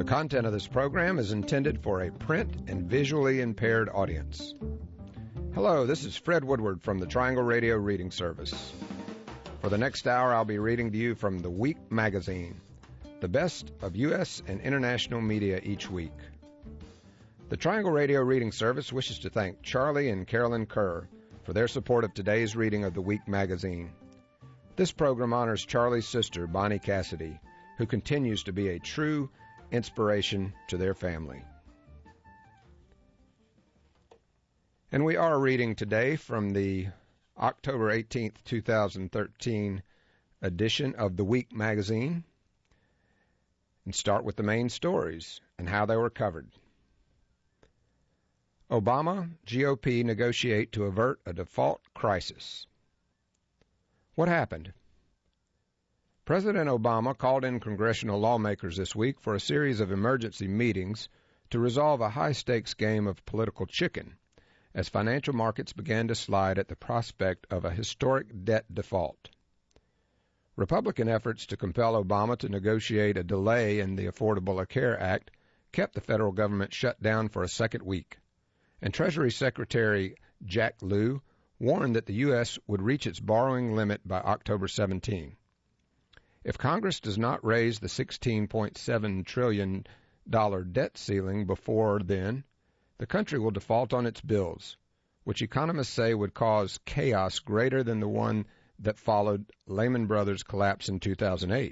content of this program is intended for a print and visually impaired audience. Hello, this is Fred Woodward from the Triangle Radio Reading Service. For the next hour, I'll be reading to you from The Week magazine, the best of U.S. and international media each week. The Triangle Radio Reading Service wishes to thank Charlie and Carolyn Kerr for their support of today's reading of The Week magazine. This program honors Charlie's sister, Bonnie Cassidy, who continues to be a true inspiration to their family. And we are reading today from the October 18th, 2013 edition of The Week magazine, and start with the main stories and how they were covered. Obama, GOP negotiate to avert a default crisis. What happened? President Obama called in congressional lawmakers this week for a series of emergency meetings to resolve a high-stakes game of political chicken as financial markets began to slide at the prospect of a historic debt default. Republican efforts to compel Obama to negotiate a delay in the Affordable Care Act kept the federal government shut down for a second week, and Treasury Secretary Jack Lew warned that the U.S. would reach its borrowing limit by October 17. If Congress does not raise the $16.7 trillion debt ceiling before then, the country will default on its bills, which economists say would cause chaos greater than the one that followed Lehman Brothers' collapse in 2008.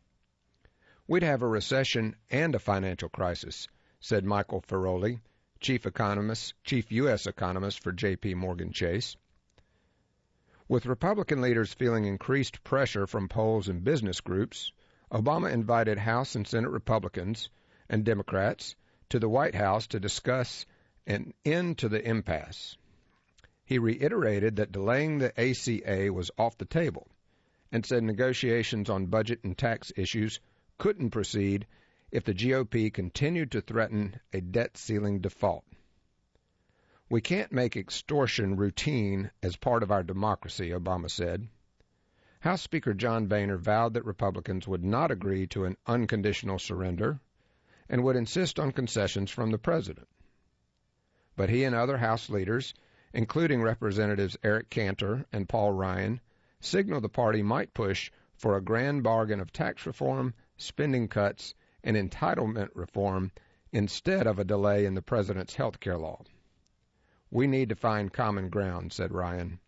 We'd have a recession and a financial crisis, said Michael Feroli, chief U.S. economist for J.P. Morgan Chase. With Republican leaders feeling increased pressure from polls and business groups, Obama invited House and Senate Republicans and Democrats to the White House to discuss an end to the impasse. He reiterated that delaying the ACA was off the table and said negotiations on budget and tax issues couldn't proceed if the GOP continued to threaten a debt ceiling default. We can't make extortion routine as part of our democracy, Obama said. House Speaker John Boehner vowed that Republicans would not agree to an unconditional surrender and would insist on concessions from the president. But he and other House leaders, including Representatives Eric Cantor and Paul Ryan, signaled the party might push for a grand bargain of tax reform, spending cuts, and entitlement reform instead of a delay in the president's health care law. We need to find common ground, said Ryan.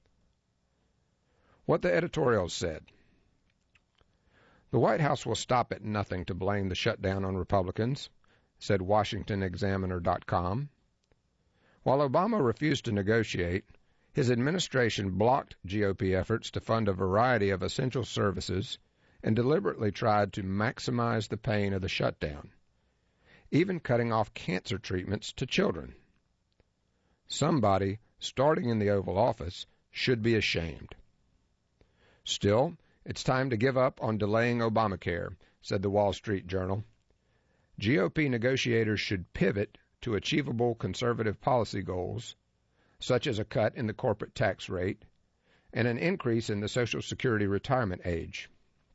What the editorials said. The White House will stop at nothing to blame the shutdown on Republicans, said WashingtonExaminer.com. While Obama refused to negotiate, his administration blocked GOP efforts to fund a variety of essential services and deliberately tried to maximize the pain of the shutdown, even cutting off cancer treatments to children. Somebody, starting in the Oval Office, should be ashamed. Still, it's time to give up on delaying Obamacare, said the Wall Street Journal. GOP negotiators should pivot to achievable conservative policy goals, such as a cut in the corporate tax rate and an increase in the Social Security retirement age.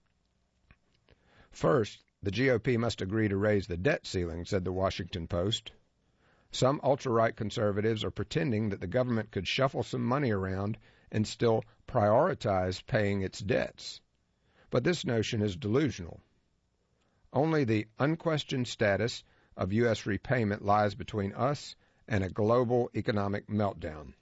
First, the GOP must agree to raise the debt ceiling, said the Washington Post. Some ultra-right conservatives are pretending that the government could shuffle some money around and still prioritize paying its debts. But this notion is delusional. Only the unquestioned status of U.S. repayment lies between us and a global economic meltdown.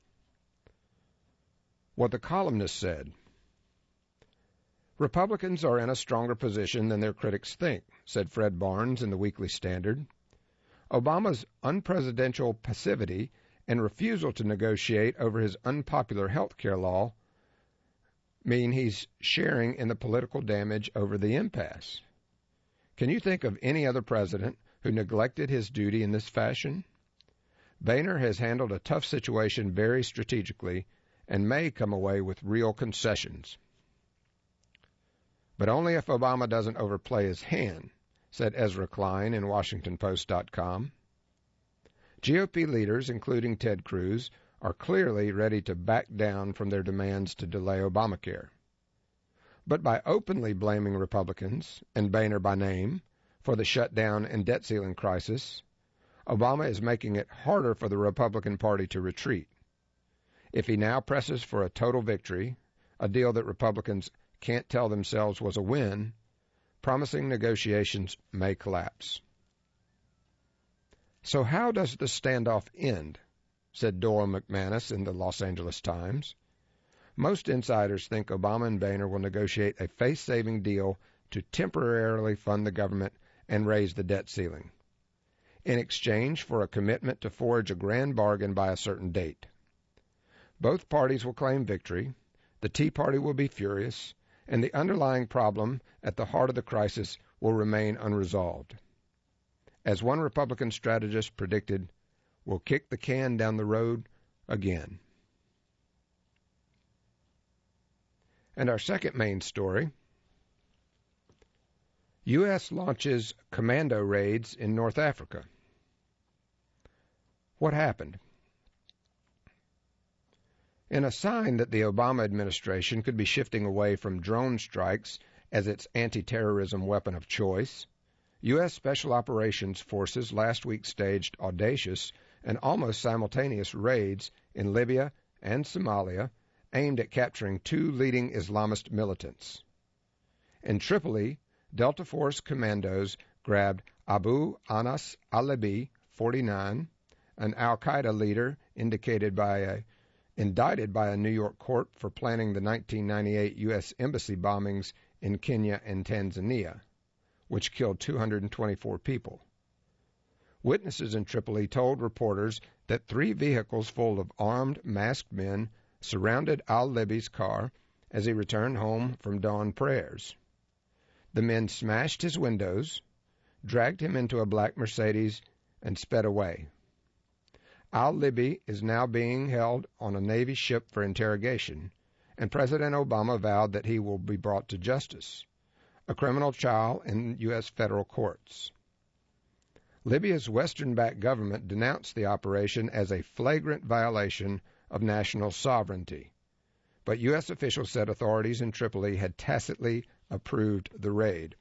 What the columnist said. Republicans are in a stronger position than their critics think, said Fred Barnes in the Weekly Standard. Obama's unpresidential passivity and refusal to negotiate over his unpopular health care law mean he's sharing in the political damage over the impasse. Can you think of any other president who neglected his duty in this fashion? Boehner has handled a tough situation very strategically and may come away with real concessions. But only if Obama doesn't overplay his hand, said Ezra Klein in WashingtonPost.com. GOP leaders, including Ted Cruz, are clearly ready to back down from their demands to delay Obamacare. But by openly blaming Republicans, and Boehner by name, for the shutdown and debt ceiling crisis, Obama is making it harder for the Republican Party to retreat. If he now presses for a total victory, a deal that Republicans can't tell themselves was a win, promising negotiations may collapse. So how does the standoff end? Said Doral McManus in the Los Angeles Times. Most insiders think Obama and Boehner will negotiate a face-saving deal to temporarily fund the government and raise the debt ceiling, in exchange for a commitment to forge a grand bargain by a certain date. Both parties will claim victory, the Tea Party will be furious, and the underlying problem at the heart of the crisis will remain unresolved. As one Republican strategist predicted, we'll kick the can down the road again. And our second main story, U.S. launches commando raids in North Africa. What happened? In a sign that the Obama administration could be shifting away from drone strikes as its anti-terrorism weapon of choice, U.S. Special Operations Forces last week staged audacious and almost simultaneous raids in Libya and Somalia aimed at capturing two leading Islamist militants. In Tripoli, Delta Force commandos grabbed Abu Anas al-Libi, 49, an al-Qaeda leader indicted indicted by a New York court for planning the 1998 U.S. embassy bombings in Kenya and Tanzania, which killed 224 people. Witnesses in Tripoli told reporters that 3 vehicles full of armed, masked men surrounded al-Libi's car as he returned home from dawn prayers. The men smashed his windows, dragged him into a black Mercedes, and sped away. Al-Libi is now being held on a Navy ship for interrogation, and President Obama vowed that he will be brought to justice, a criminal trial in U.S. federal courts. Libya's Western-backed government denounced the operation as a flagrant violation of national sovereignty, but U.S. officials said authorities in Tripoli had tacitly approved the raid.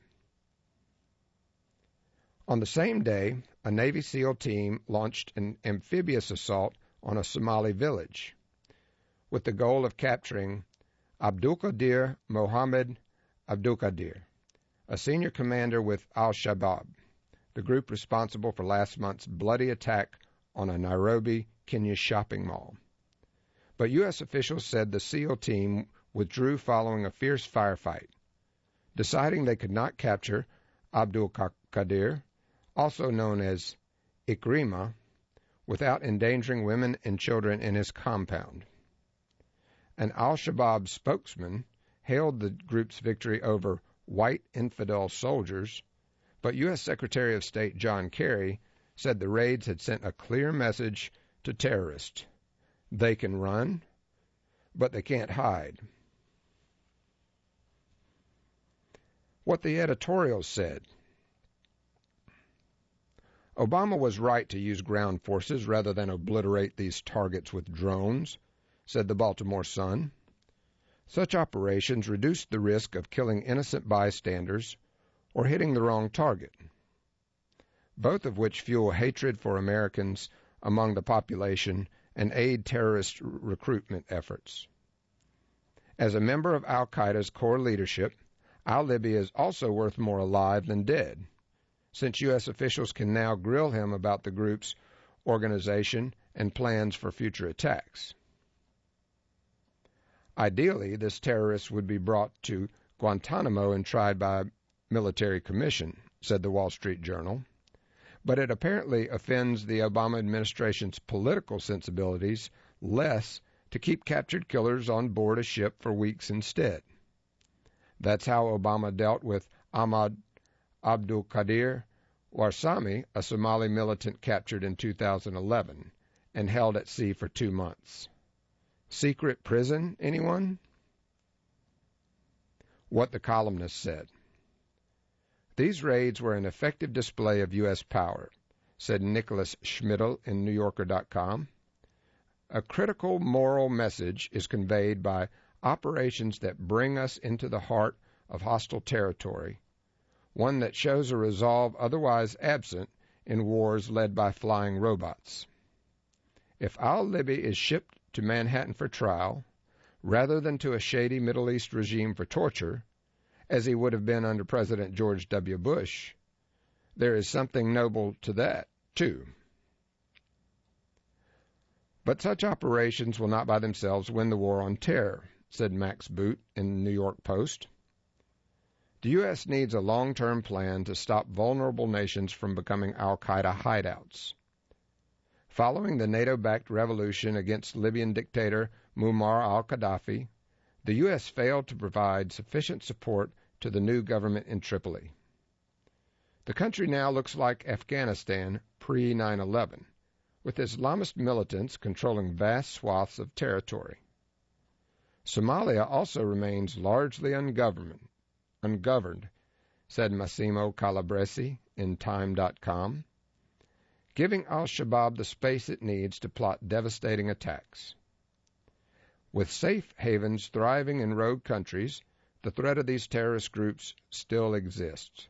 On the same day, a Navy SEAL team launched an amphibious assault on a Somali village, with the goal of capturing Abdulkadir Mohammed Abdulkadir, a senior commander with al-Shabaab, the group responsible for last month's bloody attack on a Nairobi, Kenya shopping mall. But U.S. officials said the SEAL team withdrew following a fierce firefight, deciding they could not capture Abdulkadir, also known as Ikrima, without endangering women and children in his compound. An al-Shabaab spokesman hailed the group's victory over white infidel soldiers, but U.S. Secretary of State John Kerry said the raids had sent a clear message to terrorists. They can run, but they can't hide. What the editorials said. Obama was right to use ground forces rather than obliterate these targets with drones, said the Baltimore Sun. Such operations reduced the risk of killing innocent bystanders or hitting the wrong target, both of which fuel hatred for Americans among the population and aid terrorist recruitment efforts. As a member of al-Qaeda's core leadership, al-Libi is also worth more alive than dead, since U.S. officials can now grill him about the group's organization and plans for future attacks. Ideally, this terrorist would be brought to Guantanamo and tried by military commission, said the Wall Street Journal, but it apparently offends the Obama administration's political sensibilities less to keep captured killers on board a ship for weeks instead. That's how Obama dealt with Ahmad Abdulkadir Warsame, a Somali militant captured in 2011 and held at sea for 2 months. Secret prison, anyone? What the columnist said. These raids were an effective display of U.S. power, said Nicholas Schmidl in NewYorker.com. A critical moral message is conveyed by operations that bring us into the heart of hostile territory, one that shows a resolve otherwise absent in wars led by flying robots. If al-Libi is shipped to Manhattan for trial, rather than to a shady Middle East regime for torture, as he would have been under President George W. Bush, there is something noble to that, too. But such operations will not by themselves win the war on terror, said Max Boot in the New York Post. The U.S. needs a long-term plan to stop vulnerable nations from becoming al-Qaeda hideouts. Following the NATO-backed revolution against Libyan dictator Muammar al-Gaddafi, the U.S. failed to provide sufficient support to the new government in Tripoli. The country now looks like Afghanistan pre-9/11, with Islamist militants controlling vast swaths of territory. Somalia also remains largely ungoverned, said Massimo Calabresi in Time.com, giving al-Shabaab the space it needs to plot devastating attacks. With safe havens thriving in rogue countries, the threat of these terrorist groups still exists.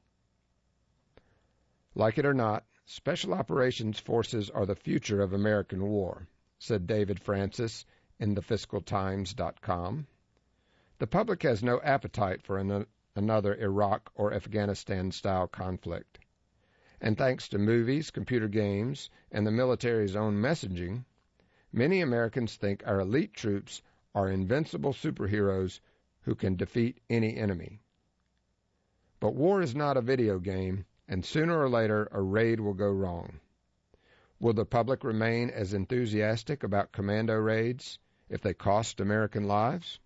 Like it or not, Special Operations Forces are the future of American war, said David Francis in thefiscaltimes.com. The public has no appetite for another Iraq or Afghanistan-style conflict. And thanks to movies, computer games, and the military's own messaging, many Americans think our elite troops are invincible superheroes who can defeat any enemy. But war is not a video game, and sooner or later a raid will go wrong. Will the public remain as enthusiastic about commando raids if they cost American lives?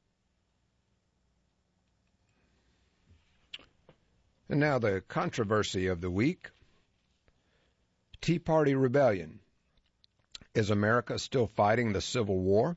And now the controversy of the week. Tea Party rebellion. Is America still fighting the Civil War?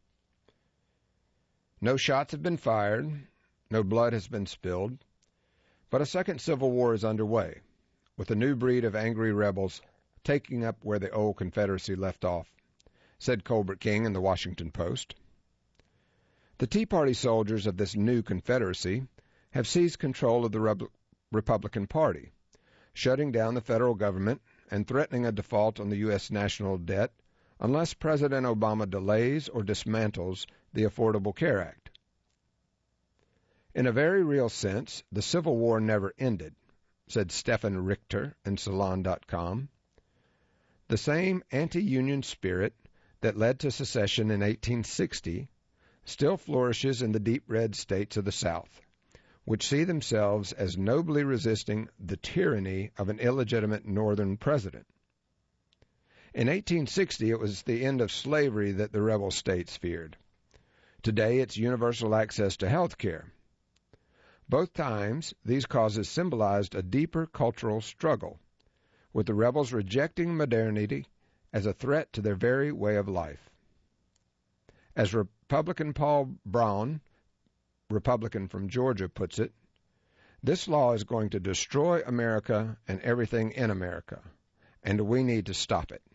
No shots have been fired, no blood has been spilled, but a second Civil War is underway, with a new breed of angry rebels taking up where the old Confederacy left off, said Colbert King in the Washington Post. The Tea Party soldiers of this new Confederacy have seized control of the Republican Party, shutting down the federal government and threatening a default on the U.S. national debt unless President Obama delays or dismantles the Affordable Care Act. In a very real sense, the Civil War never ended, said Stephan Richter in Salon.com. The same anti-union spirit that led to secession in 1860 still flourishes in the deep red states of the South, which see themselves as nobly resisting the tyranny of an illegitimate Northern president. In 1860, it was the end of slavery that the rebel states feared. Today, it's universal access to health care. Both times, these causes symbolized a deeper cultural struggle, with the rebels rejecting modernity as a threat to their very way of life. As Republican Paul Brown, Republican from Georgia, puts it, this law is going to destroy America and everything in America, and we need to stop it.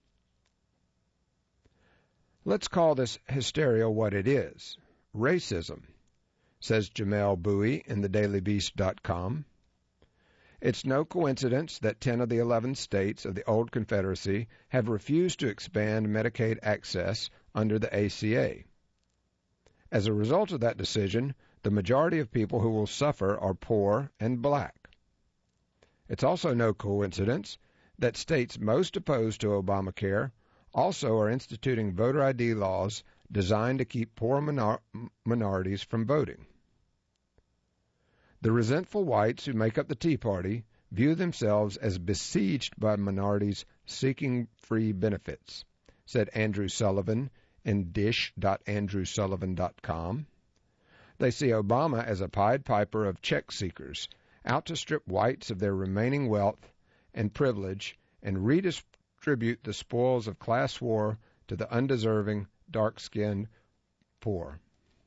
Let's call this hysteria what it is, racism, says Jamel Bowie in thedailybeast.com. It's no coincidence that 10 of the 11 states of the old Confederacy have refused to expand Medicaid access under the ACA. As a result of that decision, the majority of people who will suffer are poor and black. It's also no coincidence that states most opposed to Obamacare also are instituting voter ID laws designed to keep poor minorities from voting. The resentful whites who make up the Tea Party view themselves as besieged by minorities seeking free benefits, said Andrew Sullivan in dish.andrewsullivan.com. They see Obama as a Pied Piper of check seekers, out to strip whites of their remaining wealth and privilege and redistribute the spoils of class war to the undeserving, dark-skinned poor.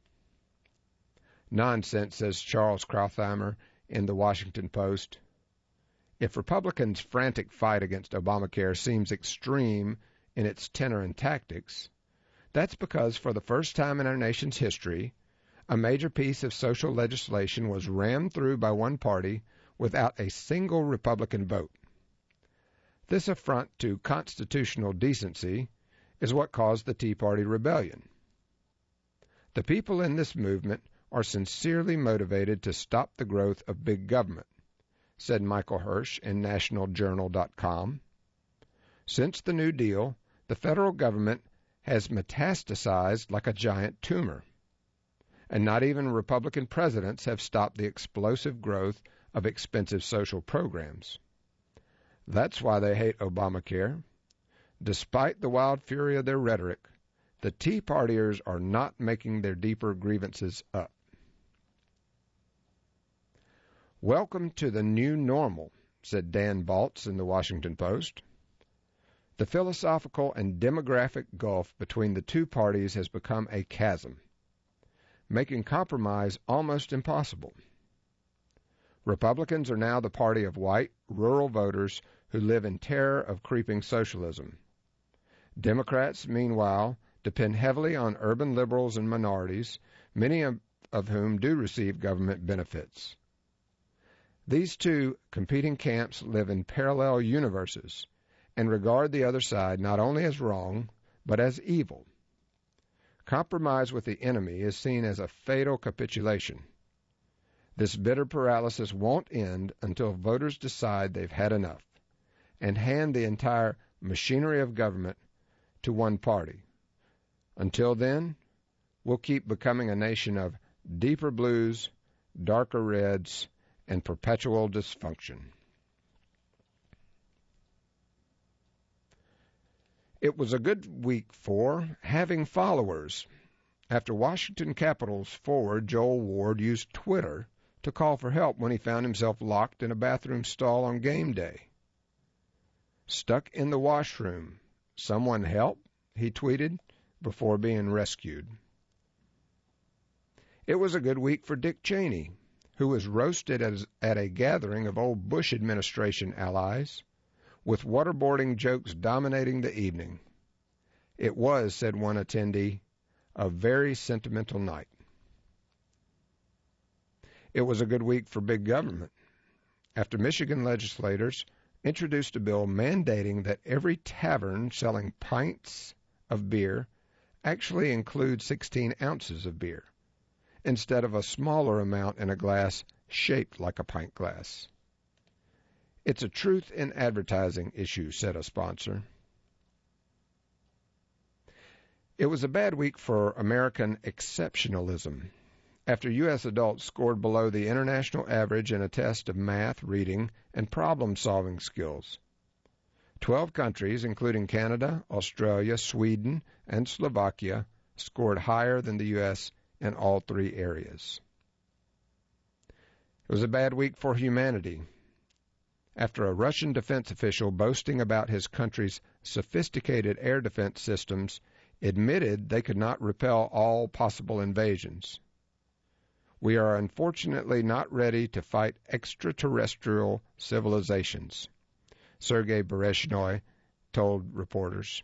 Nonsense, says Charles Krauthammer in the Washington Post. If Republicans' frantic fight against Obamacare seems extreme in its tenor and tactics, that's because for the first time in our nation's history, A major piece of social legislation was rammed through by one party without a single Republican vote. This affront to constitutional decency is what caused the Tea Party rebellion. The people in this movement are sincerely motivated to stop the growth of big government, said Michael Hirsch in nationaljournal.com. Since the New Deal, the federal government has metastasized like a giant tumor, and not even Republican presidents have stopped the explosive growth of expensive social programs. That's why they hate Obamacare. Despite the wild fury of their rhetoric, the Tea Partiers are not making their deeper grievances up. Welcome to the new normal, said Dan Baltz in the Washington Post. The philosophical and demographic gulf between the two parties has become a chasm, making compromise almost impossible. Republicans are now the party of white, rural voters who live in terror of creeping socialism. Democrats, meanwhile, depend heavily on urban liberals and minorities, many of whom do receive government benefits. These two competing camps live in parallel universes and regard the other side not only as wrong, but as evil. Compromise with the enemy is seen as a fatal capitulation. This bitter paralysis won't end until voters decide they've had enough and hand the entire machinery of government to one party. Until then, we'll keep becoming a nation of deeper blues, darker reds, and perpetual dysfunction. It was a good week for having followers after Washington Capitals forward Joel Ward used Twitter to call for help when he found himself locked in a bathroom stall on game day. Stuck in the washroom. Someone help, he tweeted, before being rescued. It was a good week for Dick Cheney, who was roasted at a gathering of old Bush administration allies, with waterboarding jokes dominating the evening. It was, said one attendee, a very sentimental night. It was a good week for big government, after Michigan legislators introduced a bill mandating that every tavern selling pints of beer actually include 16 ounces of beer, instead of a smaller amount in a glass shaped like a pint glass. It's a truth in advertising issue, said a sponsor. It was a bad week for American exceptionalism, after U.S. adults scored below the international average in a test of math, reading, and problem-solving skills. 12 countries, including Canada, Australia, Sweden, and Slovakia, scored higher than the U.S. in all three areas. It was a bad week for humanity, after a Russian defense official boasting about his country's sophisticated air defense systems admitted they could not repel all possible invasions. We are unfortunately not ready to fight extraterrestrial civilizations, Sergei Berezhnoi told reporters.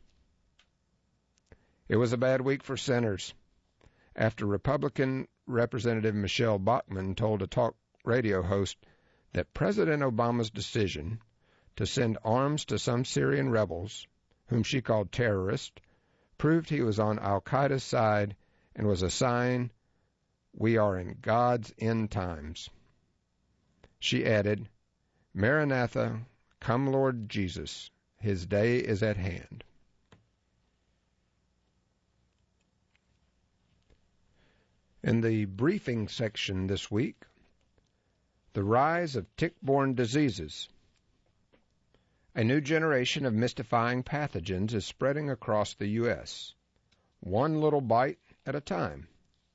It was a bad week for sinners, after Republican Representative Michelle Bachmann told a talk radio host that President Obama's decision to send arms to some Syrian rebels, whom she called terrorists, proved he was on al-Qaeda's side and was a sign we are in God's end times. She added, Maranatha, come Lord Jesus, his day is at hand. In the briefing section this week, the rise of tick-borne diseases. A new generation of mystifying pathogens is spreading across the U.S., one little bite at a time.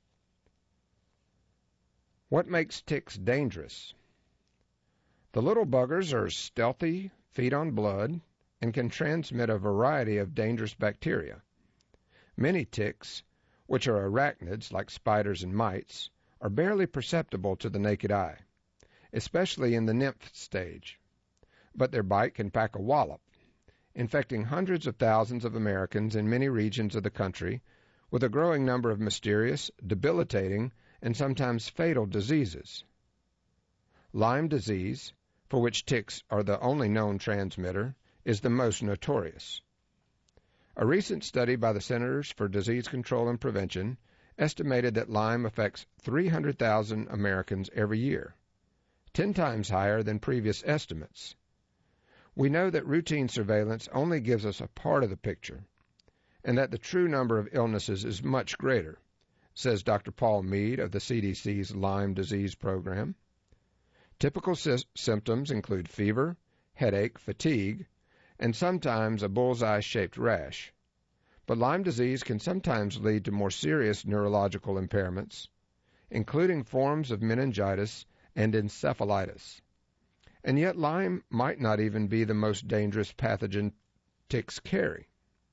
What makes ticks dangerous? The little buggers are stealthy, feed on blood, and can transmit a variety of dangerous bacteria. Many ticks, which are arachnids like spiders and mites, are barely perceptible to the naked eye, especially in the nymph stage. But their bite can pack a wallop, infecting hundreds of thousands of Americans in many regions of the country, with a growing number of mysterious, debilitating, and sometimes fatal diseases. Lyme disease, for which ticks are the only known transmitter, is the most notorious. A recent study by the Centers for Disease Control and Prevention estimated that Lyme affects 300,000 Americans every year, 10 times higher than previous estimates. We know that routine surveillance only gives us a part of the picture, and that the true number of illnesses is much greater, says Dr. Paul Mead of the CDC's Lyme disease program. Typical symptoms include fever, headache, fatigue, and sometimes a bullseye-shaped rash. But Lyme disease can sometimes lead to more serious neurological impairments, including forms of meningitis and encephalitis. And yet Lyme might not even be the most dangerous pathogen ticks carry.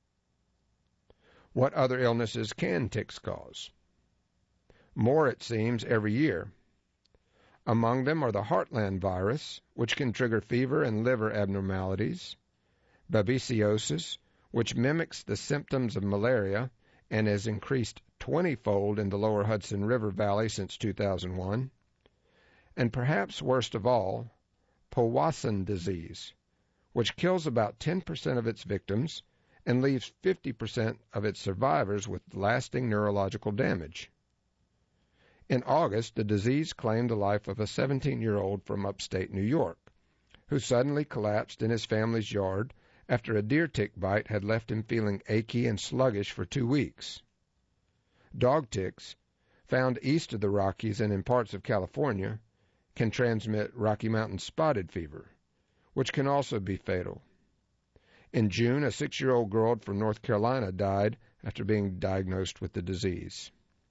What other illnesses can ticks cause? More, it seems, every year. Among them are the Heartland virus, which can trigger fever and liver abnormalities, babesiosis, which mimics the symptoms of malaria and has increased 20-fold in the lower Hudson River Valley since 2001, and perhaps worst of all, Powassan disease, which kills about 10% of its victims and leaves 50% of its survivors with lasting neurological damage. In August, the disease claimed the life of a 17-year-old from upstate New York, who suddenly collapsed in his family's yard after a deer tick bite had left him feeling achy and sluggish for 2 weeks. Dog ticks, found east of the Rockies and in parts of California, can transmit Rocky Mountain spotted fever, which can also be fatal. In June, a 6-year-old girl from North Carolina died after being diagnosed with the disease.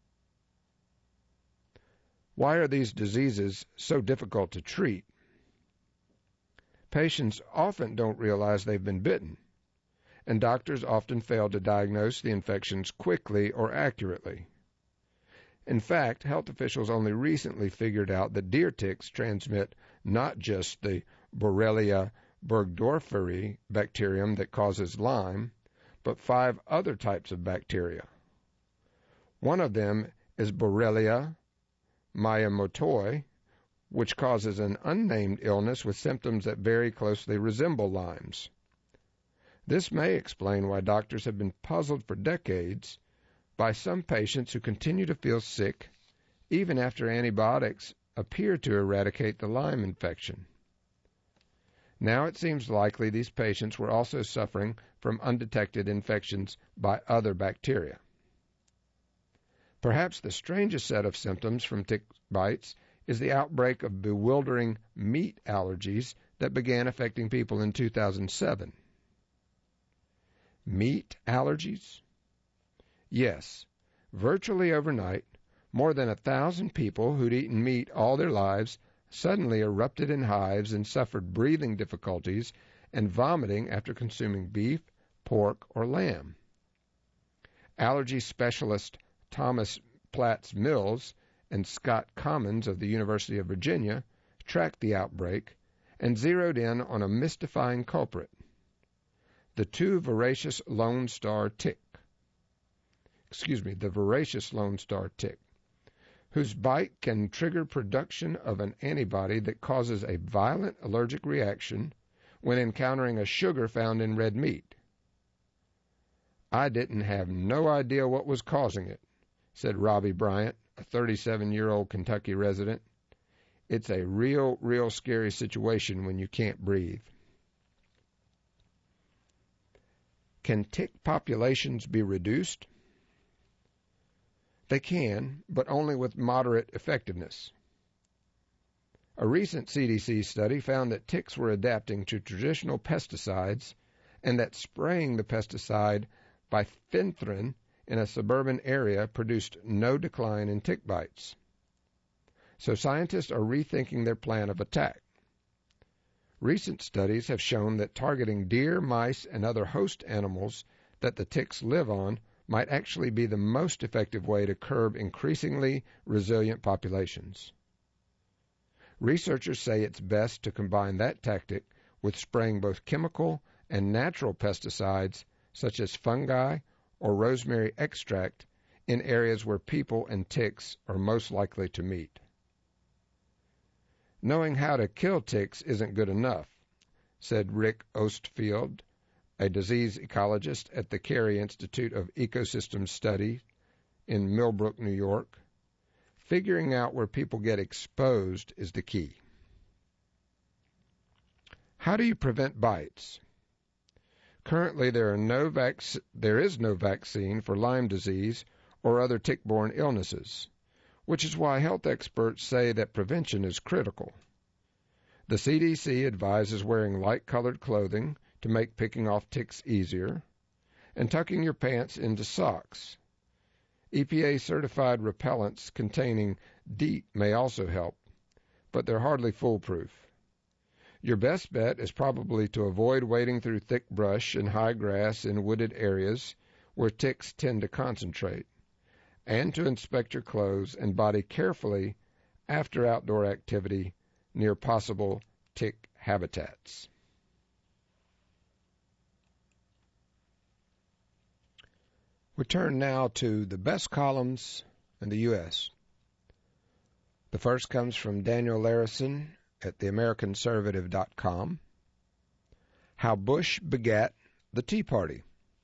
Why are these diseases so difficult to treat? Patients often don't realize they've been bitten, and doctors often fail to diagnose the infections quickly or accurately. In fact, health officials only recently figured out that deer ticks transmit not just the Borrelia burgdorferi bacterium that causes Lyme, but 5 other types of bacteria. One of them is Borrelia miyamotoi, which causes an unnamed illness with symptoms that very closely resemble Lyme's. This may explain why doctors have been puzzled for decades by some patients who continue to feel sick even after antibiotics appear to eradicate the Lyme infection. Now it seems likely these patients were also suffering from undetected infections by other bacteria. Perhaps the strangest set of symptoms from tick bites is the outbreak of bewildering meat allergies that began affecting people in 2007. Meat allergies? Yes, virtually overnight, more than 1,000 people who'd eaten meat all their lives suddenly erupted in hives and suffered breathing difficulties and vomiting after consuming beef, pork, or lamb. Allergy specialist Thomas Platts Mills and Scott Commons of the University of Virginia tracked the outbreak and zeroed in on a mystifying culprit, the voracious Lone Star tick, whose bite can trigger production of an antibody that causes a violent allergic reaction when encountering a sugar found in red meat. I didn't have no idea what was causing it, said Robbie Bryant, a 37-year-old Kentucky resident. It's a real scary situation when you can't breathe. Can tick populations be reduced? They can, but only with moderate effectiveness. A recent CDC study found that ticks were adapting to traditional pesticides and that spraying the pesticide bifenthrin in a suburban area produced no decline in tick bites. So scientists are rethinking their plan of attack. Recent studies have shown that targeting deer, mice, and other host animals that the ticks live on might actually be the most effective way to curb increasingly resilient populations. Researchers say it's best to combine that tactic with spraying both chemical and natural pesticides such as fungi or rosemary extract in areas where people and ticks are most likely to meet. Knowing how to kill ticks isn't good enough, said Rick Ostfield, a disease ecologist at the Carey Institute of Ecosystem Study in Millbrook, New York. Figuring out where people get exposed is the key. How do you prevent bites? Currently, there is no vaccine for Lyme disease or other tick-borne illnesses, which is why health experts say that prevention is critical. The CDC advises wearing light-colored clothing to make picking off ticks easier, and tucking your pants into socks. EPA-certified repellents containing DEET may also help, but they're hardly foolproof. Your best bet is probably to avoid wading through thick brush and high grass in wooded areas where ticks tend to concentrate, and to inspect your clothes and body carefully after outdoor activity near possible tick habitats. We turn now to the best columns in the U.S. The first comes from Daniel Larison at theamericanconservative.com. How Bush Begat the Tea Party.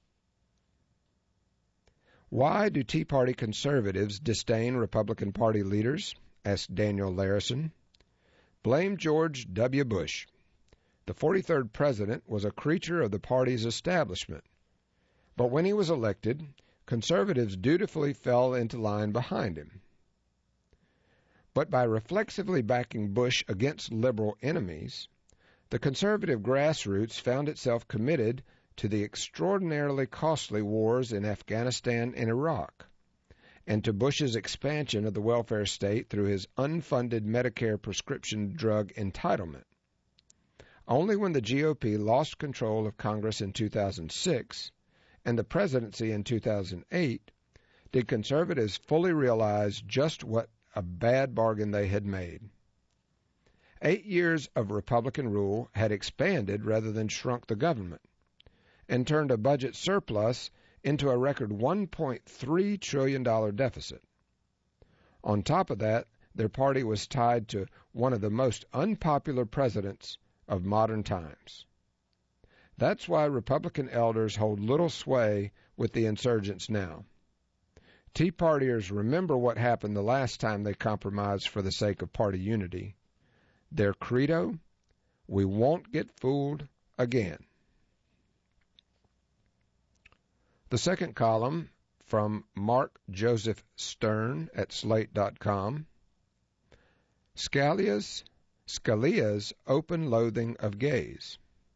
Why do Tea Party conservatives disdain Republican Party leaders? Asked Daniel Larison. Blame George W. Bush. The 43rd president was a creature of the party's establishment. But when he was elected, conservatives dutifully fell into line behind him. But by reflexively backing Bush against liberal enemies, the conservative grassroots found itself committed to the extraordinarily costly wars in Afghanistan and Iraq, and to Bush's expansion of the welfare state through his unfunded Medicare prescription drug entitlement. Only when the GOP lost control of Congress in 2006 and the presidency in 2008 did conservatives fully realize just what a bad bargain they had made. 8 years of Republican rule had expanded rather than shrunk the government, and turned a budget surplus into a record $1.3 trillion deficit. On top of that, their party was tied to one of the most unpopular presidents of modern times. That's why Republican elders hold little sway with the insurgents now. Tea Partiers remember what happened the last time they compromised for the sake of party unity. Their credo, we won't get fooled again. The second column from Mark Joseph Stern at Slate.com. Scalia's open loathing of gays.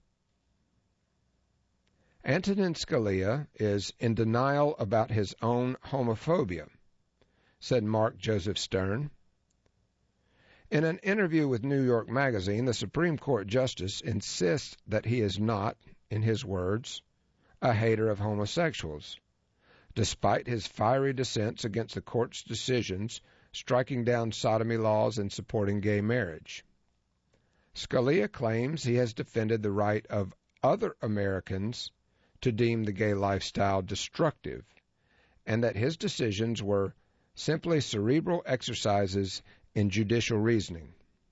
Antonin Scalia is in denial about his own homophobia, said Mark Joseph Stern. In an interview with New York Magazine, the Supreme Court Justice insists that he is not, in his words, a hater of homosexuals, despite his fiery dissents against the court's decisions striking down sodomy laws and supporting gay marriage. Scalia claims he has defended the right of other Americans to deem the gay lifestyle destructive, and that his decisions were simply cerebral exercises in judicial reasoning.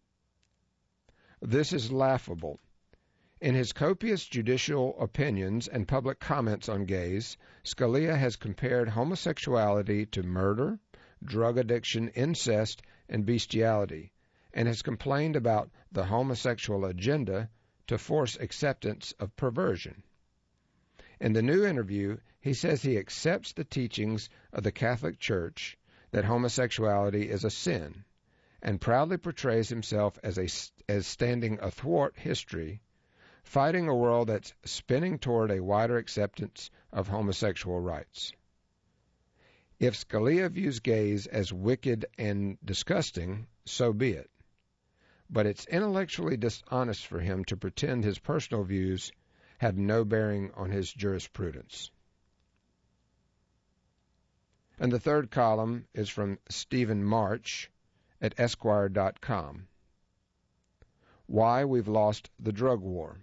This is laughable. In his copious judicial opinions and public comments on gays, Scalia has compared homosexuality to murder, drug addiction, incest, and bestiality, and has complained about the homosexual agenda to force acceptance of perversion. In the new interview, he says he accepts the teachings of the Catholic Church that homosexuality is a sin, and proudly portrays himself as standing athwart history, fighting a world that's spinning toward a wider acceptance of homosexual rights. If Scalia views gays as wicked and disgusting, so be it. But it's intellectually dishonest for him to pretend his personal views have no bearing on his jurisprudence. And the third column is from Stephen March at Esquire.com. Why we've lost the drug war.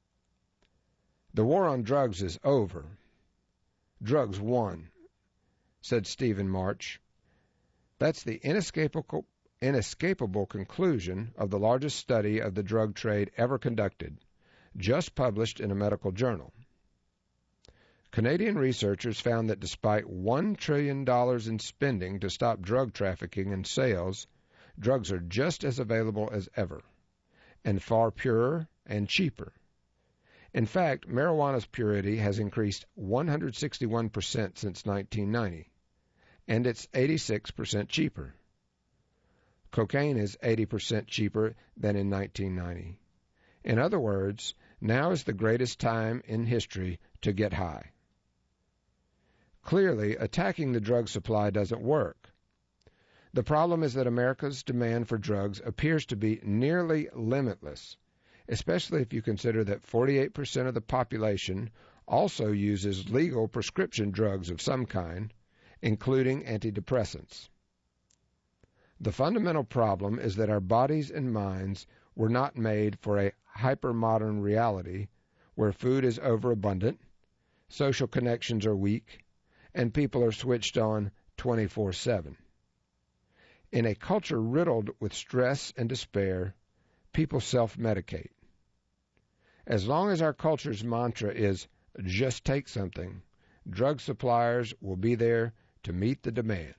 The war on drugs is over. Drugs won. said Stephen March. That's the inescapable conclusion of the largest study of the drug trade ever conducted, just published in a medical journal. Canadian researchers found that despite $1 trillion in spending to stop drug trafficking and sales, drugs are just as available as ever, and far purer and cheaper. In fact, marijuana's purity has increased 161% since 1990, and it's 86% cheaper. Cocaine is 80% cheaper than in 1990. In other words, now is the greatest time in history to get high. Clearly, attacking the drug supply doesn't work. The problem is that America's demand for drugs appears to be nearly limitless, especially if you consider that 48% of the population also uses legal prescription drugs of some kind, including antidepressants. The fundamental problem is that our bodies and minds were not made for a hyper-modern reality where food is overabundant, social connections are weak, and people are switched on 24/7. In a culture riddled with stress and despair, people self-medicate. As long as our culture's mantra is, just take something, drug suppliers will be there to meet the demand.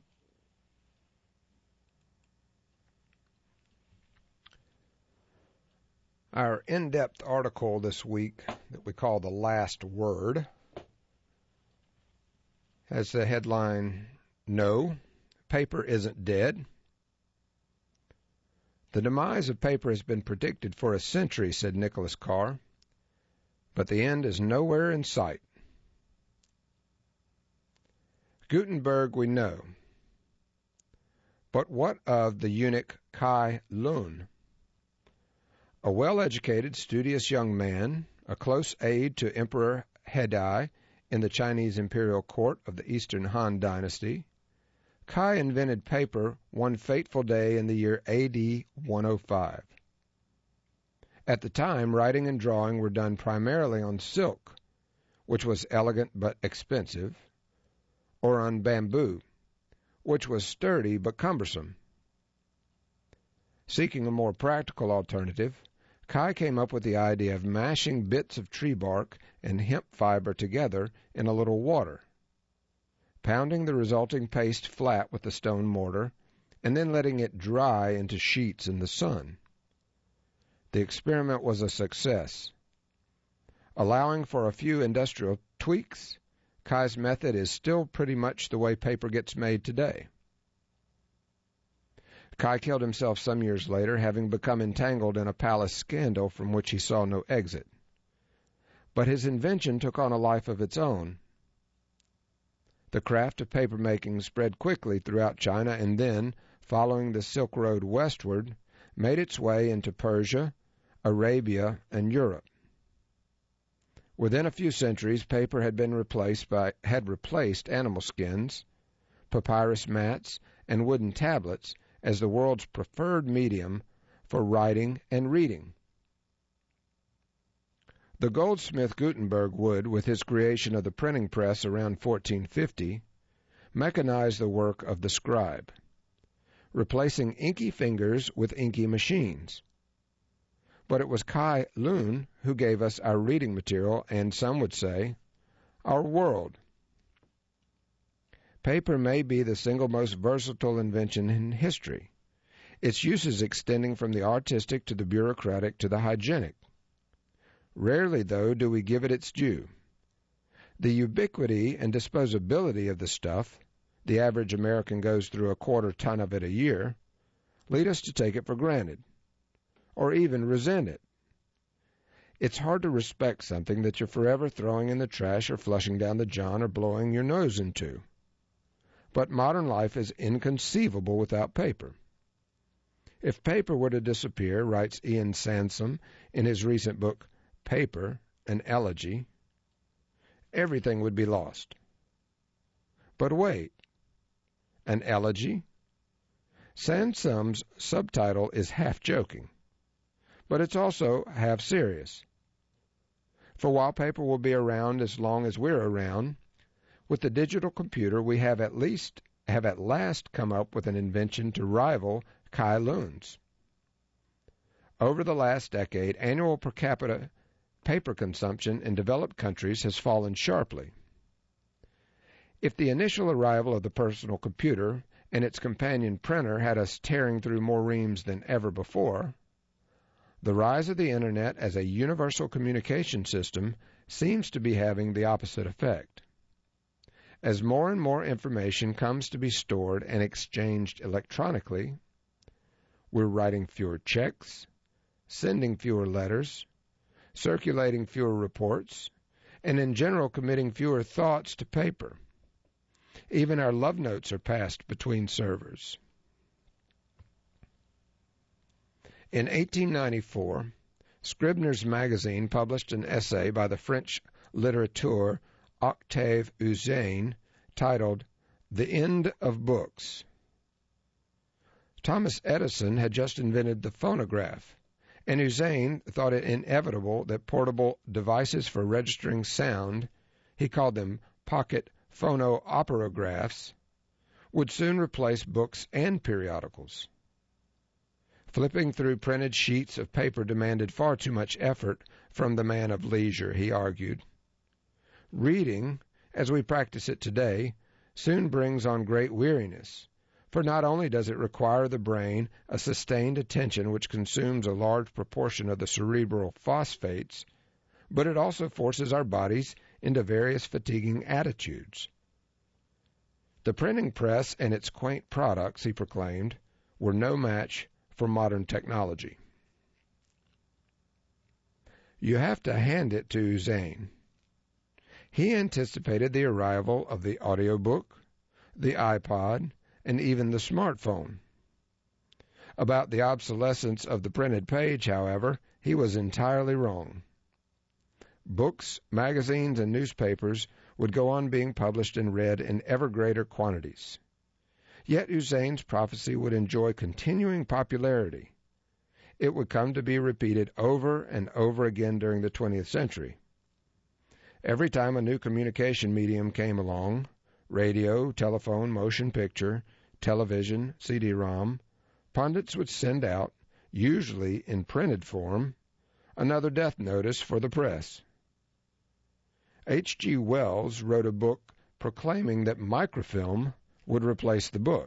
Our in-depth article this week that we call The Last Word has the headline, No, Paper Isn't Dead. The demise of paper has been predicted for a century, said Nicholas Carr, but the end is nowhere in sight. Gutenberg we know, but what of the eunuch Kai Lun? A well-educated, studious young man, a close aide to Emperor Hedai in the Chinese imperial court of the Eastern Han dynasty, Kai invented paper one fateful day in the year AD 105. At the time, writing and drawing were done primarily on silk, which was elegant but expensive, or on bamboo, which was sturdy but cumbersome. Seeking a more practical alternative, Kai came up with the idea of mashing bits of tree bark and hemp fiber together in a little water, pounding the resulting paste flat with a stone mortar, and then letting it dry into sheets in the sun. The experiment was a success. Allowing for a few industrial tweaks, Kai's method is still pretty much the way paper gets made today. Kai killed himself some years later, having become entangled in a palace scandal from which he saw no exit. But his invention took on a life of its own. The craft of paper-making spread quickly throughout China and then, following the Silk Road westward, made its way into Persia, Arabia, and Europe. Within a few centuries, paper had replaced animal skins, papyrus mats, and wooden tablets as the world's preferred medium for writing and reading. The goldsmith Gutenberg would, with his creation of the printing press around 1450, mechanize the work of the scribe, replacing inky fingers with inky machines. But it was Kai Lun who gave us our reading material and, some would say, our world. Paper may be the single most versatile invention in history, its uses extending from the artistic to the bureaucratic to the hygienic. Rarely, though, do we give it its due. The ubiquity and disposability of the stuff, the average American goes through a quarter ton of it a year, lead us to take it for granted, or even resent it. It's hard to respect something that you're forever throwing in the trash or flushing down the john or blowing your nose into. But modern life is inconceivable without paper. If paper were to disappear, writes Ian Sansom in his recent book, Paper, an Elegy, everything would be lost. But wait, an elegy? Sansom's subtitle is half joking, but it's also half serious. For while paper will be around as long as we're around, With the digital computer, we have at last come up with an invention to rival Kai Lun's. Over the last decade, annual per capita paper consumption in developed countries has fallen sharply. If the initial arrival of the personal computer and its companion printer had us tearing through more reams than ever before, the rise of the Internet as a universal communication system seems to be having the opposite effect. As more and more information comes to be stored and exchanged electronically, we're writing fewer checks, sending fewer letters, circulating fewer reports, and in general committing fewer thoughts to paper. Even our love notes are passed between servers. In 1894, Scribner's Magazine published an essay by the French litterateur Octave Eugène titled The End of Books. Thomas Edison had just invented the phonograph, and Eugène thought it inevitable that portable devices for registering sound, he called them pocket phono-operagraphs, would soon replace books and periodicals. Flipping through printed sheets of paper demanded far too much effort from the man of leisure, he argued. Reading, as we practice it today, soon brings on great weariness, for not only does it require the brain a sustained attention which consumes a large proportion of the cerebral phosphates, but it also forces our bodies into various fatiguing attitudes. The printing press and its quaint products, he proclaimed, were no match for modern technology. You have to hand it to Eugène. He anticipated the arrival of the audiobook, the iPod, and even the smartphone. About the obsolescence of the printed page, however, he was entirely wrong. Books, magazines, and newspapers would go on being published and read in ever greater quantities. Yet Eugène's prophecy would enjoy continuing popularity. It would come to be repeated over and over again during the 20th century. Every time a new communication medium came along, radio, telephone, motion picture, television, CD-ROM, pundits would send out, usually in printed form, another death notice for the press. H.G. Wells wrote a book proclaiming that microfilm would replace the book.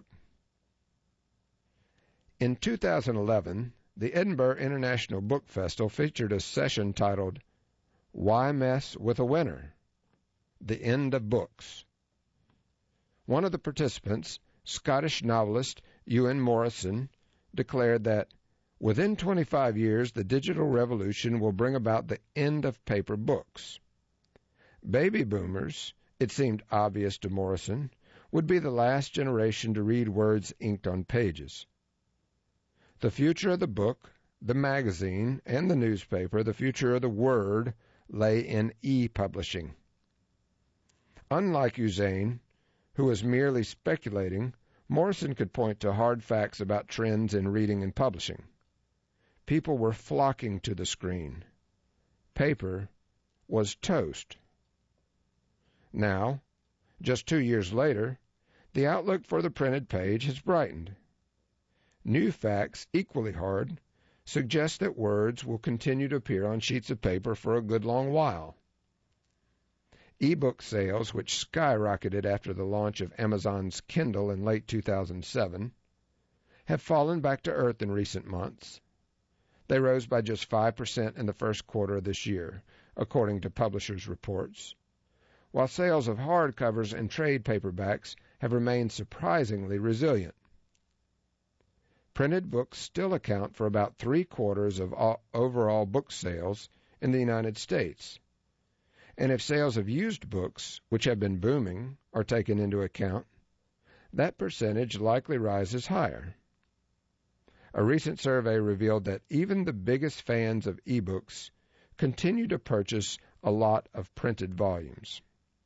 In 2011, the Edinburgh International Book Festival featured a session titled Why Mess with a Winner? The End of Books. One of the participants, Scottish novelist Ewan Morrison, declared that within 25 years the digital revolution will bring about the end of paper books. Baby boomers, it seemed obvious to Morrison, would be the last generation to read words inked on pages. The future of the book, the magazine, and the newspaper, the future of the word, lay in e-publishing. Unlike Eugène, who was merely speculating, Morrison could point to hard facts about trends in reading and publishing. People were flocking to the screen. Paper was toast. Now, just 2 years later, the outlook for the printed page has brightened. New facts, equally hard, suggest that words will continue to appear on sheets of paper for a good long while. E-book sales, which skyrocketed after the launch of Amazon's Kindle in late 2007, have fallen back to earth in recent months. They rose by just 5% in the first quarter of this year, according to publishers' reports, while sales of hardcovers and trade paperbacks have remained surprisingly resilient. Printed books still account for about 3/4 of overall book sales in the United States. And if sales of used books, which have been booming, are taken into account, that percentage likely rises higher. A recent survey revealed that even the biggest fans of ebooks continue to purchase a lot of printed volumes.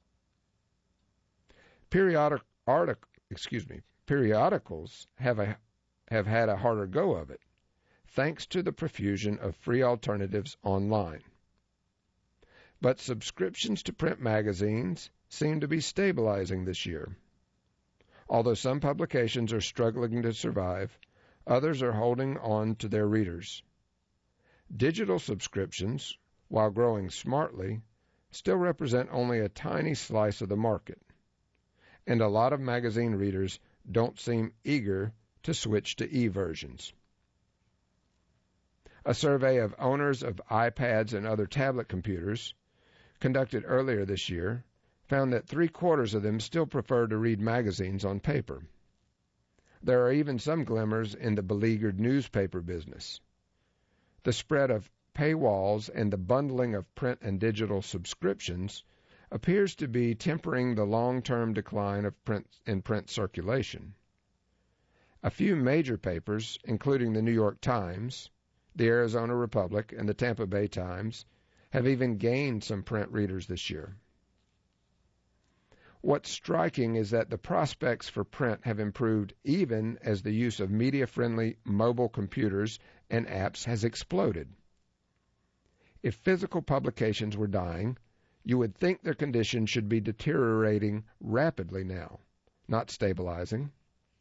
Periodicals have had a harder go of it, thanks to the profusion of free alternatives online. But subscriptions to print magazines seem to be stabilizing this year. Although some publications are struggling to survive, others are holding on to their readers. Digital subscriptions, while growing smartly, still represent only a tiny slice of the market, and a lot of magazine readers don't seem eager to switch to e-versions. A survey of owners of iPads and other tablet computers, conducted earlier this year, found that 3/4 of them still prefer to read magazines on paper. There are even some glimmers in the beleaguered newspaper business. The spread of paywalls and the bundling of print and digital subscriptions appears to be tempering the long-term decline of print circulation. A few major papers, including the New York Times, the Arizona Republic, and the Tampa Bay Times, have even gained some print readers this year. What's striking is that the prospects for print have improved even as the use of media-friendly mobile computers and apps has exploded. If physical publications were dying, you would think their condition should be deteriorating rapidly now, not stabilizing.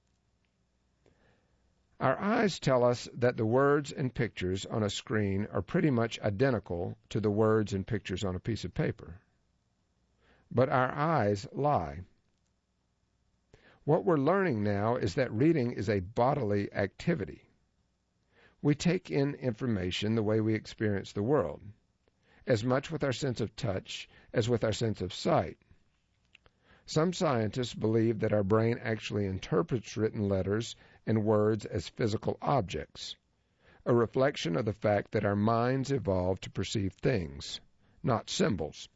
Our eyes tell us that the words and pictures on a screen are pretty much identical to the words and pictures on a piece of paper. But our eyes lie. What we're learning now is that reading is a bodily activity. We take in information the way we experience the world, as much with our sense of touch as with our sense of sight. Some scientists believe that our brain actually interprets written letters and words as physical objects, a reflection of the fact that our minds evolved to perceive things, not symbols.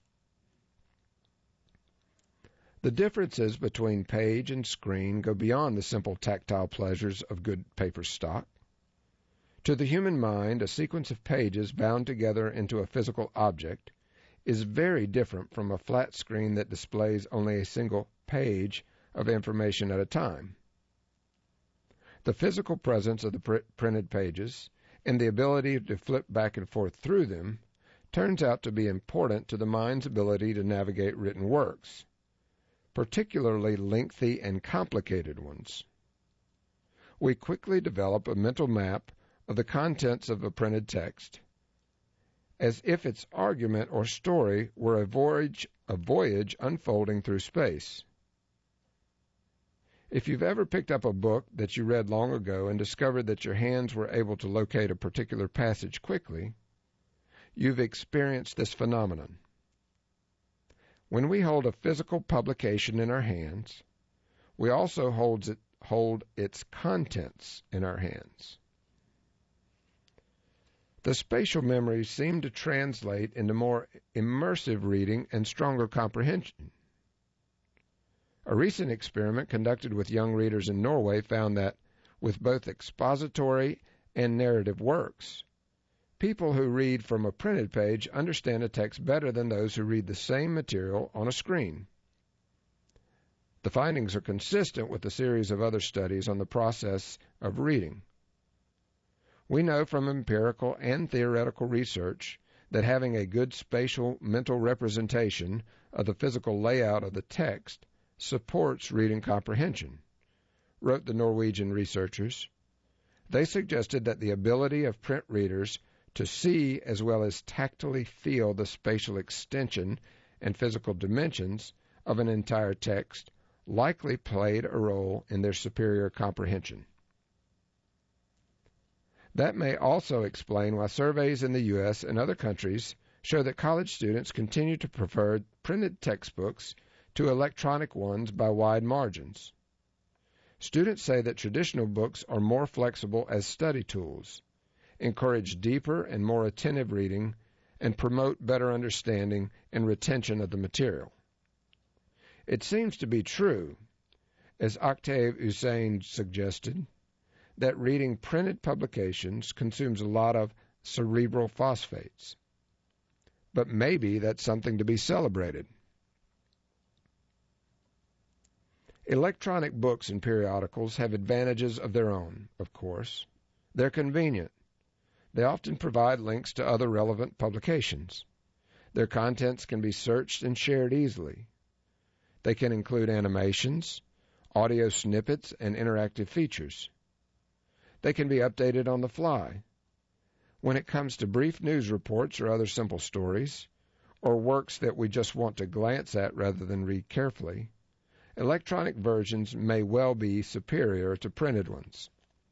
The differences between page and screen go beyond the simple tactile pleasures of good paper stock. To the human mind, a sequence of pages bound together into a physical object is very different from a flat screen that displays only a single page of information at a time. The physical presence of the printed pages and the ability to flip back and forth through them turns out to be important to the mind's ability to navigate written works, particularly lengthy and complicated ones. We quickly develop a mental map of the contents of a printed text, as if its argument or story were a voyage unfolding through space. If you've ever picked up a book that you read long ago and discovered that your hands were able to locate a particular passage quickly, you've experienced this phenomenon. When we hold a physical publication in our hands, we also hold its contents in our hands. The spatial memories seem to translate into more immersive reading and stronger comprehension. A recent experiment conducted with young readers in Norway found that, with both expository and narrative works, people who read from a printed page understand a text better than those who read the same material on a screen. The findings are consistent with a series of other studies on the process of reading. We know from empirical and theoretical research that having a good spatial mental representation of the physical layout of the text supports reading comprehension, wrote the Norwegian researchers. They suggested that the ability of print readers to see as well as tactily feel the spatial extension and physical dimensions of an entire text likely played a role in their superior comprehension. That may also explain why surveys in the U.S. and other countries show that college students continue to prefer printed textbooks to electronic ones by wide margins. Students say that traditional books are more flexible as study tools, encourage deeper and more attentive reading, and promote better understanding and retention of the material. It seems to be true, as Octave Hussein suggested, that reading printed publications consumes a lot of cerebral phosphates. But maybe that's something to be celebrated. Electronic books and periodicals have advantages of their own, of course. They're convenient. They often provide links to other relevant publications. Their contents can be searched and shared easily. They can include animations, audio snippets, and interactive features. They can be updated on the fly. When it comes to brief news reports or other simple stories, or works that we just want to glance at rather than read carefully, electronic versions may well be superior to printed ones.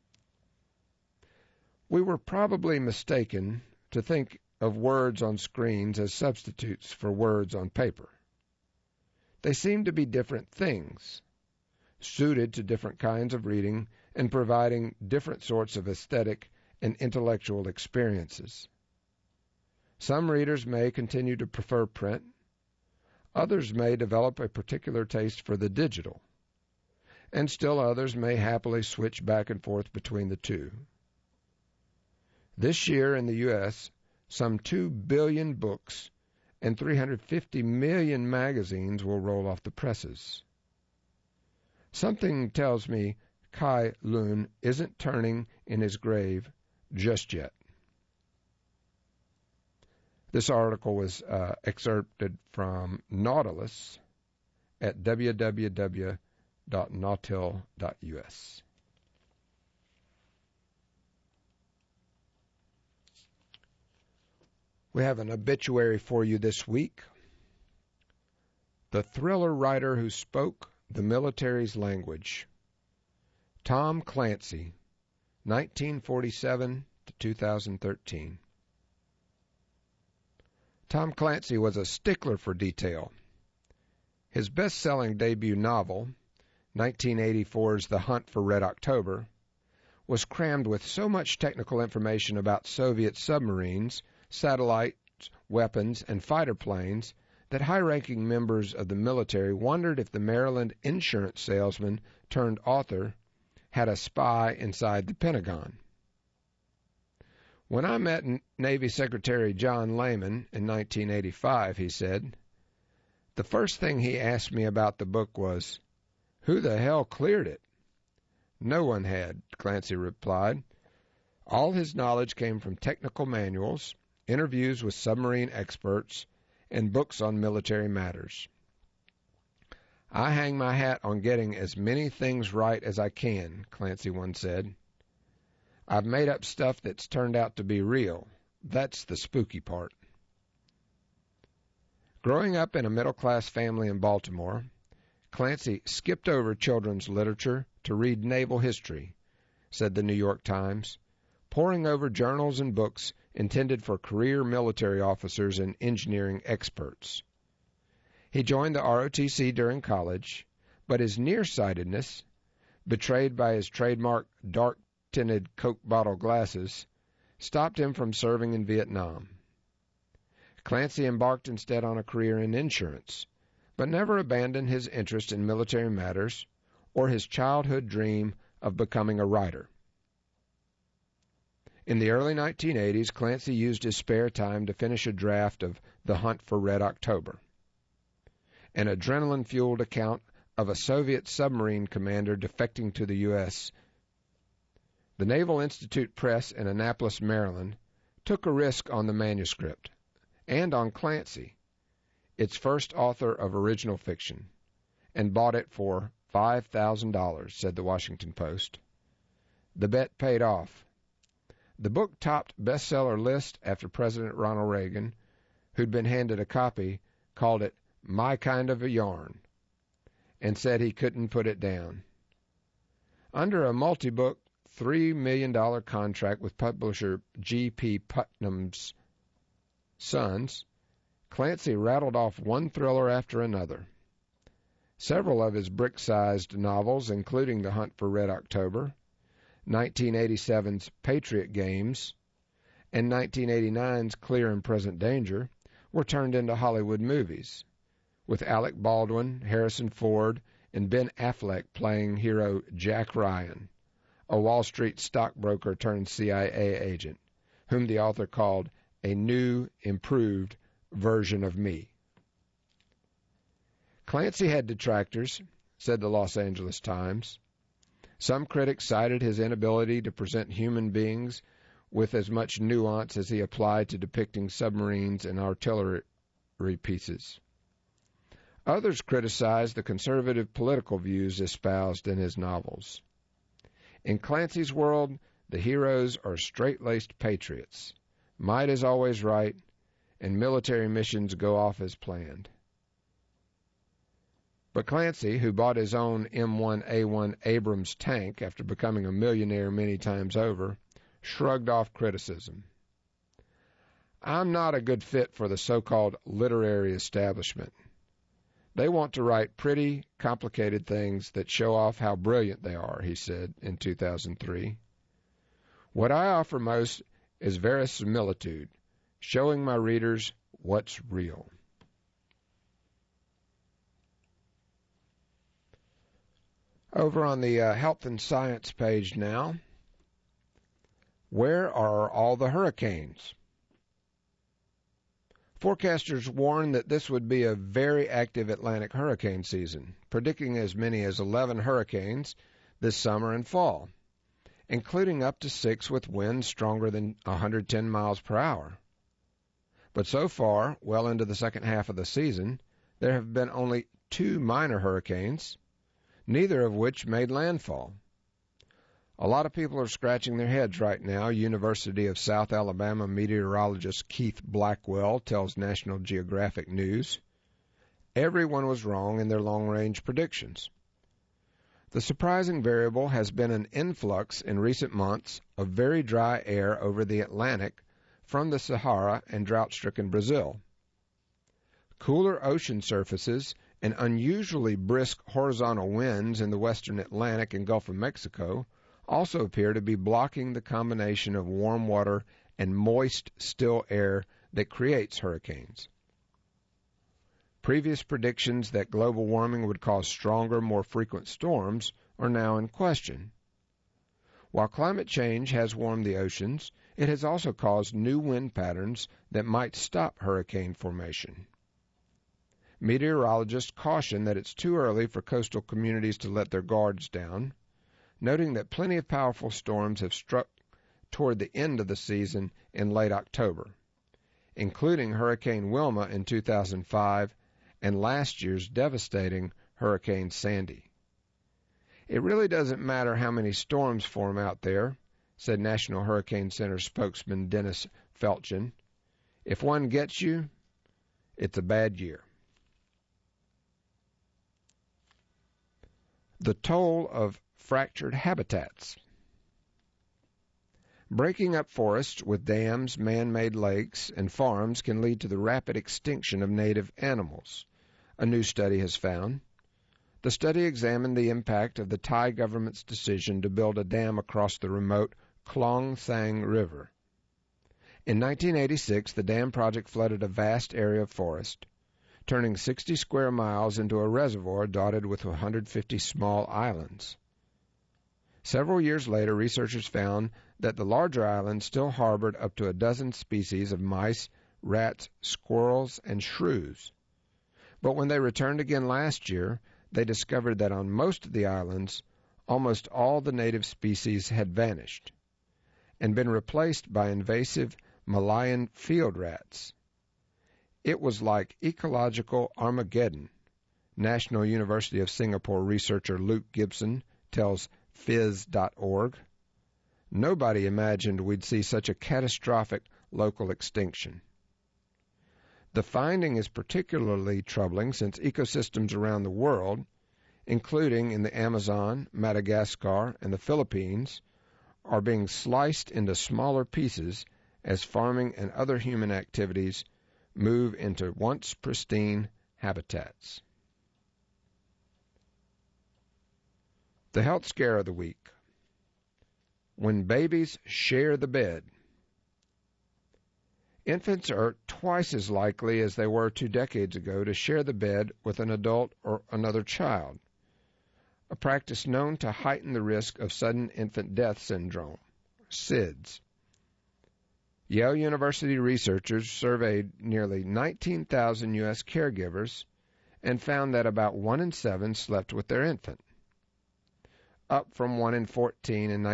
We were probably mistaken to think of words on screens as substitutes for words on paper. They seem to be different things, suited to different kinds of reading and providing different sorts of aesthetic and intellectual experiences. Some readers may continue to prefer print. Others may develop a particular taste for the digital. And still others may happily switch back and forth between the two. This year in the U.S., some 2 billion books and 350 million magazines will roll off the presses. Something tells me Kai Lun isn't turning in his grave just yet. This article was excerpted from Nautilus at www.nautil.us. We have an obituary for you this week. The thriller writer who spoke the military's language. Tom Clancy, 1947 to 2013. Tom Clancy was a stickler for detail. His best-selling debut novel, 1984's The Hunt for Red October, was crammed with so much technical information about Soviet submarines, satellites, weapons, and fighter planes that high-ranking members of the military wondered if the Maryland insurance salesman turned author had a spy inside the Pentagon. When I met Navy Secretary John Lehman in 1985, he said, the first thing he asked me about the book was, who the hell cleared it? No one had, Clancy replied. All his knowledge came from technical manuals, interviews with submarine experts, and books on military matters. I hang my hat on getting as many things right as I can, Clancy once said. I've made up stuff that's turned out to be real. That's the spooky part. Growing up in a middle-class family in Baltimore, Clancy skipped over children's literature to read naval history, said the New York Times, poring over journals and books intended for career military officers and engineering experts. He joined the ROTC during college, but his nearsightedness, betrayed by his trademark dark-tinted Coke bottle glasses, stopped him from serving in Vietnam. Clancy embarked instead on a career in insurance, but never abandoned his interest in military matters or his childhood dream of becoming a writer. In the early 1980s, Clancy used his spare time to finish a draft of The Hunt for Red October, an adrenaline-fueled account of a Soviet submarine commander defecting to the U.S. The Naval Institute Press in Annapolis, Maryland, took a risk on the manuscript, and on Clancy, its first author of original fiction, and bought it for $5,000, said the Washington Post. The bet paid off. The book topped bestseller list after President Ronald Reagan, who'd been handed a copy, called it My Kind of a Yarn, and said he couldn't put it down. Under a multi-book, $3 million contract with publisher G.P. Putnam's Sons, Clancy rattled off one thriller after another. Several of his brick-sized novels, including The Hunt for Red October, 1987's Patriot Games, and 1989's Clear and Present Danger, were turned into Hollywood movies, with Alec Baldwin, Harrison Ford, and Ben Affleck playing hero Jack Ryan, a Wall Street stockbroker turned CIA agent, whom the author called a new, improved version of me. Clancy had detractors, said the Los Angeles Times. Some critics cited his inability to present human beings with as much nuance as he applied to depicting submarines and artillery pieces. Others criticized the conservative political views espoused in his novels. In Clancy's world, the heroes are straight-laced patriots. Might is always right, and military missions go off as planned. But Clancy, who bought his own M1A1 Abrams tank after becoming a millionaire many times over, shrugged off criticism. I'm not a good fit for the so-called literary establishment. They want to write pretty, complicated things that show off how brilliant they are, he said in 2003. What I offer most is verisimilitude, showing my readers what's real. Over on the Health and Science page now, where are all the hurricanes? Forecasters warned that this would be a very active Atlantic hurricane season, predicting as many as 11 hurricanes this summer and fall, including up to 6 with winds stronger than 110 miles per hour. But so far, well into the second half of the season, there have been only 2 minor hurricanes, neither of which made landfall. A lot of people are scratching their heads right now, University of South Alabama meteorologist Keith Blackwell tells National Geographic News. Everyone was wrong in their long-range predictions. The surprising variable has been an influx in recent months of very dry air over the Atlantic from the Sahara and drought-stricken Brazil. Cooler ocean surfaces and unusually brisk horizontal winds in the western Atlantic and Gulf of Mexico also appear to be blocking the combination of warm water and moist, still air that creates hurricanes. Previous predictions that global warming would cause stronger, more frequent storms are now in question. While climate change has warmed the oceans, it has also caused new wind patterns that might stop hurricane formation. Meteorologists caution that it's too early for coastal communities to let their guards down, noting that plenty of powerful storms have struck toward the end of the season in late October, including Hurricane Wilma in 2005 and last year's devastating Hurricane Sandy. It really doesn't matter how many storms form out there, said National Hurricane Center spokesman Dennis Felchin. If one gets you, it's a bad year. The toll of fractured habitats. Breaking up forests with dams, man-made lakes, and farms can lead to the rapid extinction of native animals, a new study has found. The study examined the impact of the Thai government's decision to build a dam across the remote Klong Sang River. In 1986, the dam project flooded a vast area of forest, turning 60 square miles into a reservoir dotted with 150 small islands. Several years later, researchers found that the larger islands still harbored up to a dozen species of mice, rats, squirrels, and shrews. But when they returned again last year, they discovered that on most of the islands, almost all the native species had vanished and been replaced by invasive Malayan field rats. It was like ecological Armageddon, National University of Singapore researcher Luke Gibson tells phys.org. Nobody imagined we'd see such a catastrophic local extinction. The finding is particularly troubling since ecosystems around the world, including in the Amazon, Madagascar, and the Philippines, are being sliced into smaller pieces as farming and other human activities move into once pristine habitats. The health scare of the week. When babies share the bed. Infants are twice as likely as they were 2 decades ago to share the bed with an adult or another child, a practice known to heighten the risk of sudden infant death syndrome, SIDS. Yale University researchers surveyed nearly 19,000 U.S. caregivers and found that about 1 in 7 slept with their infant, up from 1 in 14 in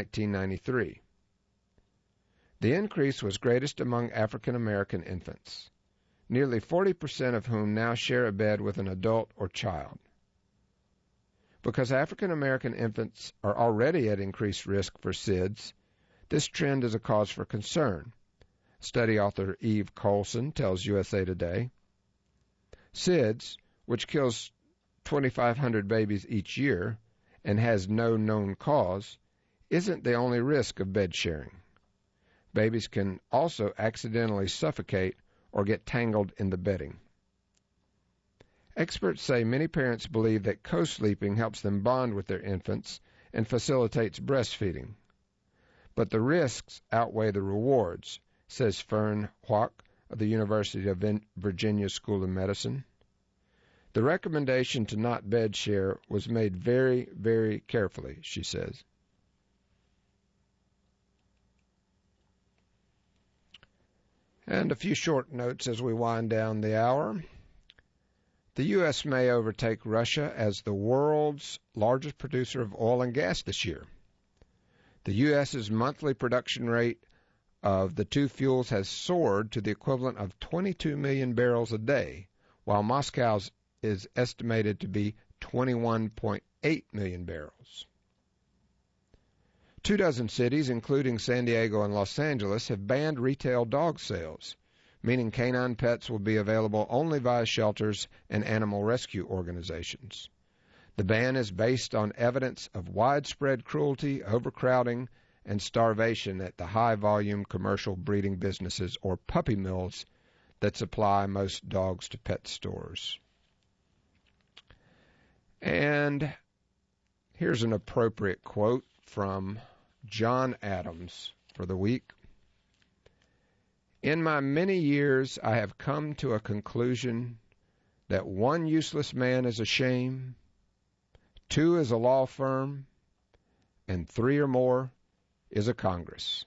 1993. The increase was greatest among African American infants. nearly 40% of whom now share a bed with an adult or child. Because African American infants are already at increased risk for SIDS, this trend is a cause for concern. Study author Eve Colson tells USA Today. SIDS, which kills 2,500 babies each year and has no known cause, isn't the only risk of bed sharing. Babies can also accidentally suffocate or get tangled in the bedding. Experts say many parents believe that co-sleeping helps them bond with their infants and facilitates breastfeeding. But the risks outweigh the rewards, says Fern Hoek of the University of Virginia School of Medicine. The recommendation to not bed share was made very, very carefully, she says. And a few short notes as we wind down the hour. The U.S. may overtake Russia as the world's largest producer of oil and gas this year. The U.S.'s monthly production rate of the two fuels has soared to the equivalent of 22 million barrels a day, while Moscow's is estimated to be 21.8 million barrels. 24 cities, including San Diego and Los Angeles, have banned retail dog sales, meaning canine pets will be available only via shelters and animal rescue organizations. The ban is based on evidence of widespread cruelty, overcrowding, and starvation at the high-volume commercial breeding businesses or puppy mills that supply most dogs to pet stores. And here's an appropriate quote from John Adams for the week. In my many years, I have come to a conclusion that one useless man is a shame, two is a law firm, and three or more is a Congress.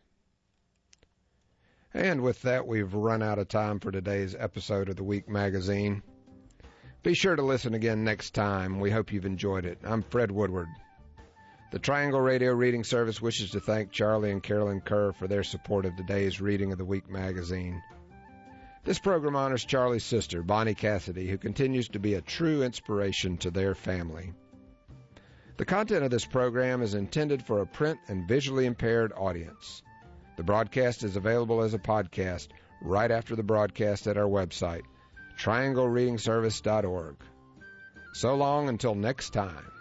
And with that, we've run out of time for today's episode of the Week Magazine. Be sure to listen again next time. We hope you've enjoyed it. I'm Fred Woodward. The Triangle Radio Reading Service wishes to thank Charlie and Carolyn Kerr for their support of today's reading of the Week Magazine. This program honors Charlie's sister, Bonnie Cassidy, who continues to be a true inspiration to their family. The content of this program is intended for a print and visually impaired audience. The broadcast is available as a podcast right after the broadcast at our website, trianglereadingservice.org. So long until next time.